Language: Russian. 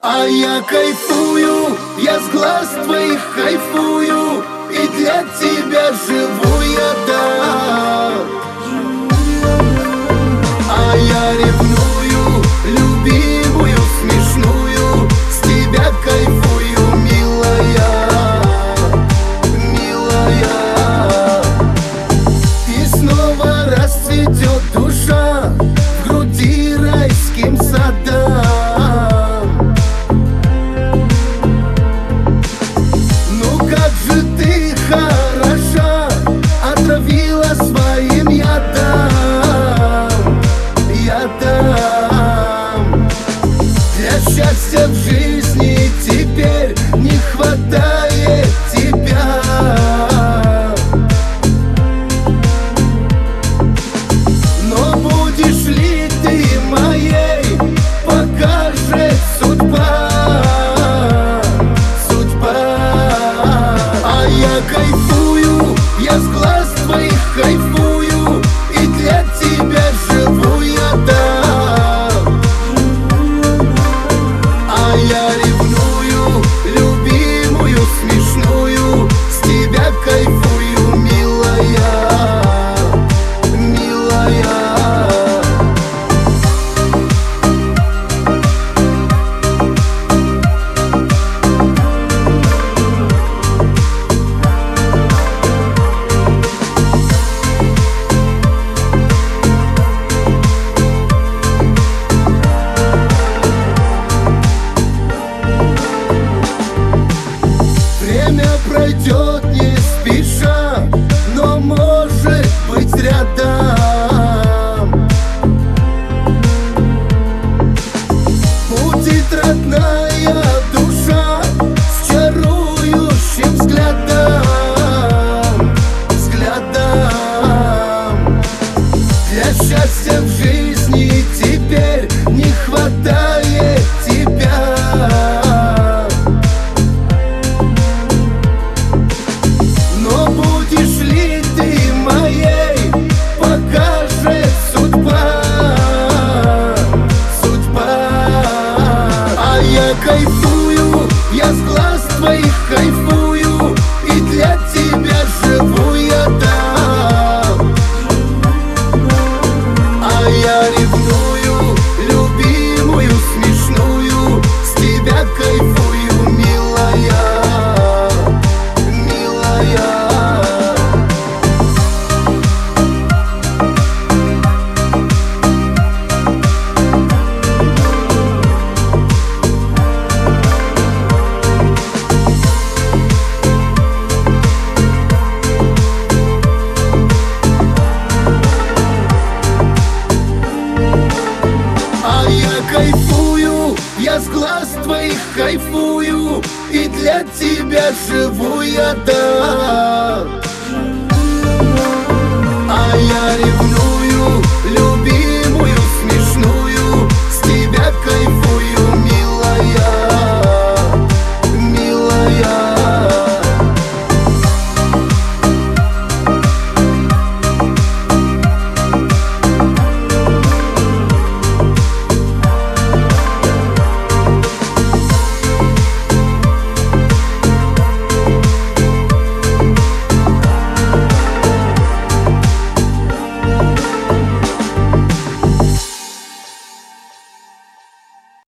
А я кайфую, я с глаз твоих кайфую, и для тебя живу я, да. А я ревную, любимую, смешную, с тебя кайфую, милая, милая. И снова расцветет душа в груди райским садам. Своим я дам. Для счастья в жизни теперь не хватает тебя. Но будешь ли ты моей, покажет судьба, судьба. А я кайфую, я с глаз твоих кайфую, и для тебя живу я, да. А я ревную, любимую, смешную, с тебя кайфую, милая, милая. Пройдет не спеша, но может быть рядом. Будет родная душа с чарующим взглядом, взглядом. Для счастья в жизни теперь не хватает тебя. Кайфую, я с глаз твоих кайфую, и для тебя живу я, да. А я ревную, любимую, смешную, с тебя кайфую, милая, милая. Кайфую, я с глаз твоих кайфую, и для тебя живу я, да. А я ревную.